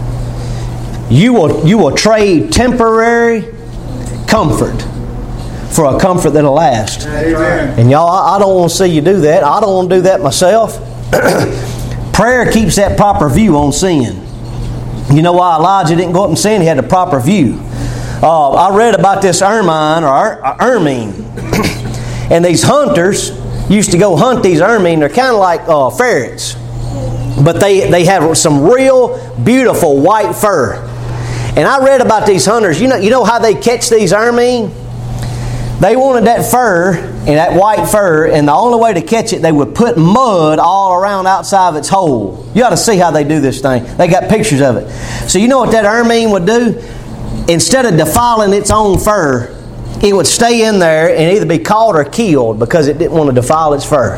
you will you will trade temporary comfort for a comfort that'll last. Amen. And y'all, I, I don't want to see you do that. I don't want to do that myself. Prayer keeps that proper view on sin. You know why Elijah didn't go up and sin? He had a proper view. Uh, I read about this ermine or ermine, and these hunters used to go hunt these ermine. They're kind of like uh, ferrets, but they they have some real beautiful white fur. And I read about these hunters. You know, you know how they catch these ermine? They wanted that fur and that white fur, and the only way to catch it, they would put mud all around outside of its hole. You ought to see how they do this thing. They got pictures of it. So you know what that ermine would do? Instead of defiling its own fur, it would stay in there and either be caught or killed because it didn't want to defile its fur.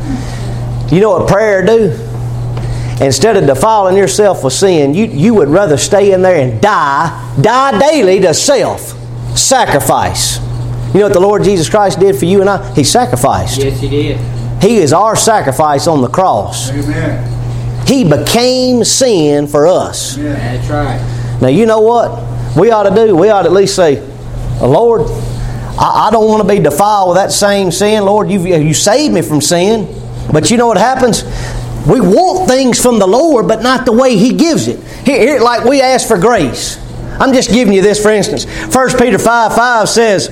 You know what prayer do? Instead of defiling yourself with sin, you, you would rather stay in there and die, die daily to self. Sacrifice. You know what the Lord Jesus Christ did for you and I? He sacrificed. Yes, He did. He is our sacrifice on the cross. Amen. He became sin for us. Amen. That's right. Now you know what we ought to do? We ought to at least say, Lord, I, I don't want to be defiled with that same sin. Lord, you you saved me from sin. But you know what happens? We want things from the Lord, but not the way He gives it. Here, here, like we ask for grace. I'm just giving you this for instance. First Peter five five says,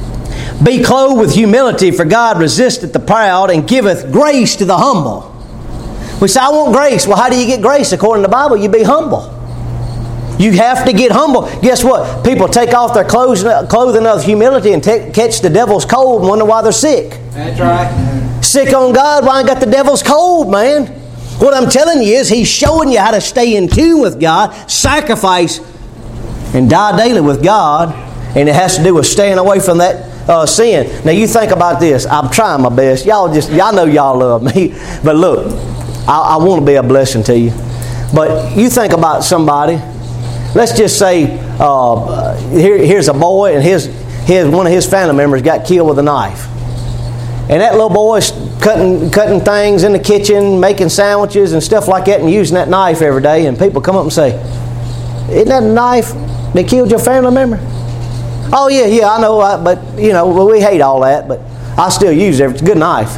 be clothed with humility, for God resisteth the proud and giveth grace to the humble. We say, I want grace. Well, how do you get grace? According to the Bible, you be humble. You have to get humble. Guess what? People take off their clothes, clothing of humility and take, catch the devil's cold and wonder why they're sick. That's right. Sick on God, why ain't got the devil's cold, man? What I'm telling you is He's showing you how to stay in tune with God, sacrifice, and die daily with God. And it has to do with staying away from that uh, sin. Now you think about this. I'm trying my best. Y'all just, y'all know y'all love me. But look, I, I want to be a blessing to you. But you think about somebody. Let's just say uh, here, here's a boy and his, his one of his family members got killed with a knife. And that little boy's cutting cutting things in the kitchen, making sandwiches and stuff like that and using that knife every day. And people come up and say, isn't that a knife that killed your family member? Oh, yeah, yeah, I know, I, but, you know, well, we hate all that, but I still use it. It's a good knife.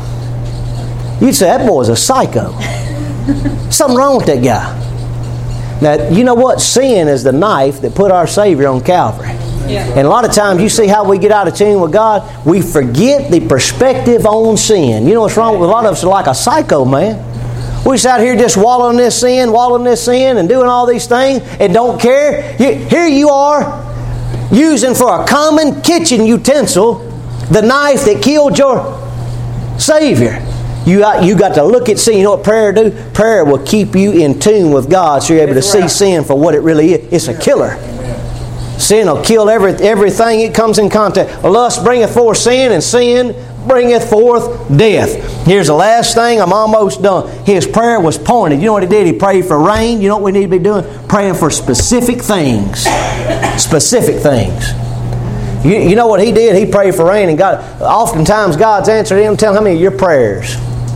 You'd say, that boy's a psycho. Something wrong with that guy. Now, you know what? Sin is the knife that put our Savior on Calvary. Yeah. And a lot of times, you see how we get out of tune with God? We forget the perspective on sin. You know what's wrong with a lot of us? Are like a psycho, man. We're just out here just wallowing in this sin, wallowing in this sin, and doing all these things, and don't care. Here you are, using for a common kitchen utensil the knife that killed your Savior. You got, you got to look at sin. You know what prayer do? Prayer will keep you in tune with God so you're able to see sin for what it really is. It's a killer. Sin will kill every, everything it comes in contact. Lust bringeth forth sin, and sin bringeth forth death. Here's the last thing. I'm almost done. His prayer was pointed. You know what he did? He prayed for rain. You know what we need to be doing? Praying for specific things. Specific things. You, you know what he did? He prayed for rain, and God. Oftentimes God's answered him. Tell him how many of your prayers.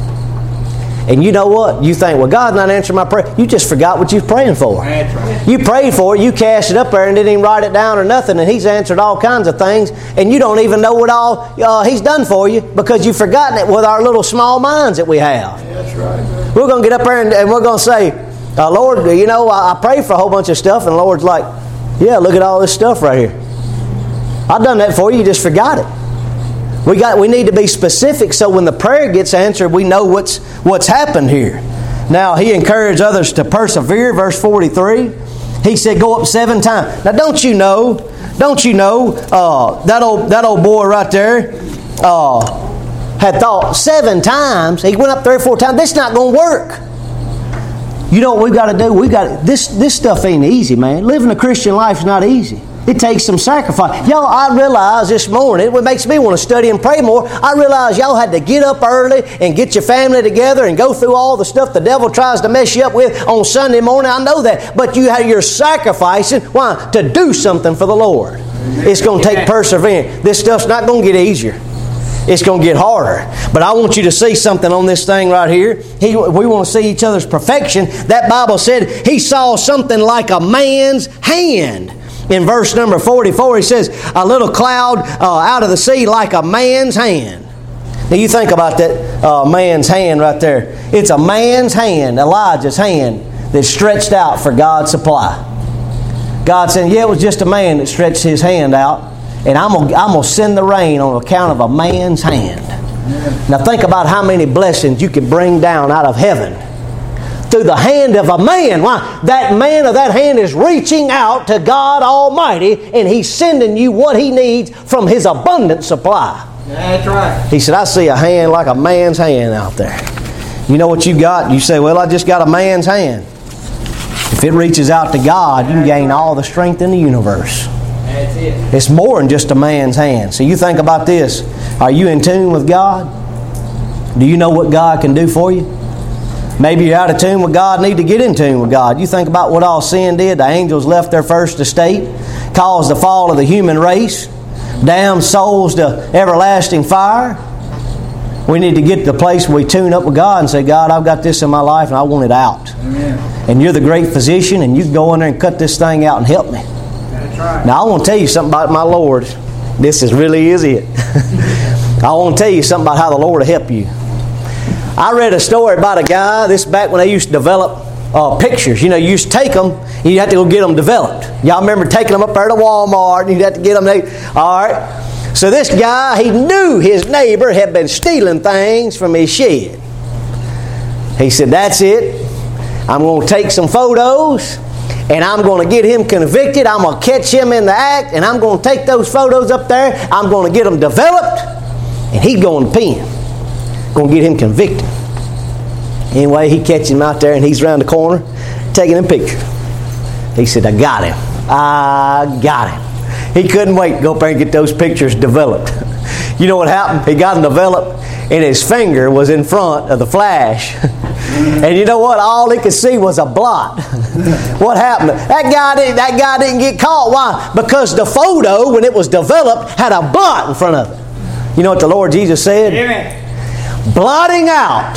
And you know what? You think, well, God's not answering my prayer. You just forgot what you was praying for. That's right. You prayed for it, you cast it up there and didn't even write it down or nothing, and He's answered all kinds of things, and you don't even know what all uh, He's done for you because you've forgotten it with our little small minds that we have. That's right. We're going to get up there and, and we're going to say, uh, Lord, you know, I, I prayed for a whole bunch of stuff, and the Lord's like, yeah, look at all this stuff right here. I've done that for you, you just forgot it. We got. We need to be specific so when the prayer gets answered, we know what's what's happened here. Now, he encouraged others to persevere. Verse forty-three, he said, "Go up seven times." Now, don't you know? Don't you know uh, that old that old boy right there uh, had thought seven times. He went up three or four times. This is not going to work. You know what we've got to do? We got this. This stuff ain't easy, man. Living a Christian life is not easy. It takes some sacrifice. Y'all, I realized this morning, it makes me want to study and pray more. I realized y'all had to get up early and get your family together and go through all the stuff the devil tries to mess you up with on Sunday morning. I know that. But you have, you're sacrificing. Why? To do something for the Lord. It's going to take perseverance. This stuff's not going to get easier. It's going to get harder. But I want you to see something on this thing right here. He, we want to see each other's perfection. That Bible said he saw something like a man's hand. In verse number forty-four, he says, a little cloud uh, out of the sea like a man's hand. Now you think about that uh, man's hand right there. It's a man's hand, Elijah's hand, that's stretched out for God's supply. God said, yeah, it was just a man that stretched his hand out, and I'm going I'm to send the rain on account of a man's hand. Yeah. Now think about how many blessings you could bring down out of heaven through the hand of a man. Why? That man of that hand is reaching out to God Almighty, and He's sending you what He needs from His abundant supply. That's right. He said, I see a hand like a man's hand out there. You know what you got? You say, well, I just got a man's hand. If it reaches out to God, you can gain all the strength in the universe. That's it. It's more than just a man's hand. So you think about this. Are you in tune with God? Do you know what God can do for you? Maybe you're out of tune with God, need to get in tune with God. You think about what all sin did. The angels left their first estate, caused the fall of the human race, damned souls to everlasting fire. We need to get to the place where we tune up with God and say, God, I've got this in my life and I want it out. Amen. And you're the great physician and you can go in there and cut this thing out and help me. That's right. Now I want to tell you something about my Lord. This is really is it. I want to tell you something about how the Lord will help you. I read a story about a guy, this back when they used to develop uh, pictures. You know, you used to take them, and you had to go get them developed. Y'all remember taking them up there to Walmart, and you'd have to get them. They, all right. So this guy, he knew his neighbor had been stealing things from his shed. He said, that's it. I'm going to take some photos, and I'm going to get him convicted. I'm going to catch him in the act, and I'm going to take those photos up there. I'm going to get them developed, and he'd go in the pen. Going to get him convicted. Anyway, he catches him out there and he's around the corner taking a picture. He said, I got him. I got him. He couldn't wait to go up there and get those pictures developed. You know what happened? He got them developed and his finger was in front of the flash. And you know what? All he could see was a blot. What happened? That guy didn't, that guy didn't get caught. Why? Because the photo, when it was developed, had a blot in front of it. You know what the Lord Jesus said? Amen. Blotting out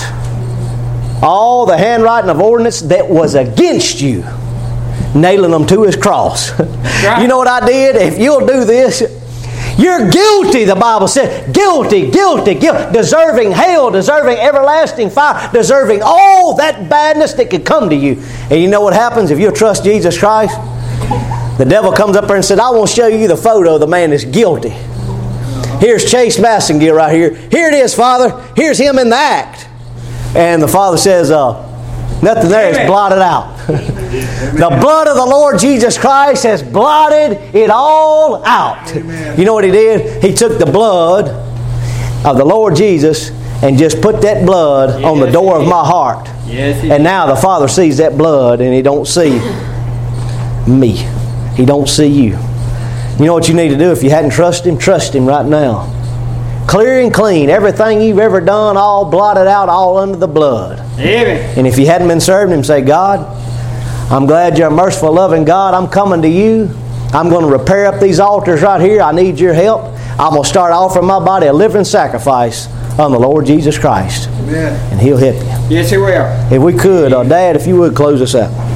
all the handwriting of ordinance that was against you, nailing them to His cross. Right. You know what I did? If you'll do this, you're guilty, the Bible said. Guilty, guilty, guilty. Deserving hell, deserving everlasting fire, deserving all that badness that could come to you. And you know what happens if you'll trust Jesus Christ? The devil comes up there and said, I want to show you the photo of the man that's guilty. Here's Chase Massengill right here. Here it is, Father. Here's him in the act. And the Father says, uh, nothing there is blotted out. The blood of the Lord Jesus Christ has blotted it all out. Amen. You know what He did? He took the blood of the Lord Jesus and just put that blood yes, on the door of my heart. Yes, and now the Father sees that blood and He don't see me. He don't see you. You know what you need to do if you hadn't trusted Him? Trust Him right now. Clear and clean. Everything you've ever done, all blotted out, all under the blood. Amen. And if you hadn't been serving Him, say, God, I'm glad You're a merciful, loving God. I'm coming to You. I'm going to repair up these altars right here. I need Your help. I'm going to start offering my body a living sacrifice on the Lord Jesus Christ. Amen. And He'll help you. Yes, He will. If we could, uh, Dad, if you would close us out.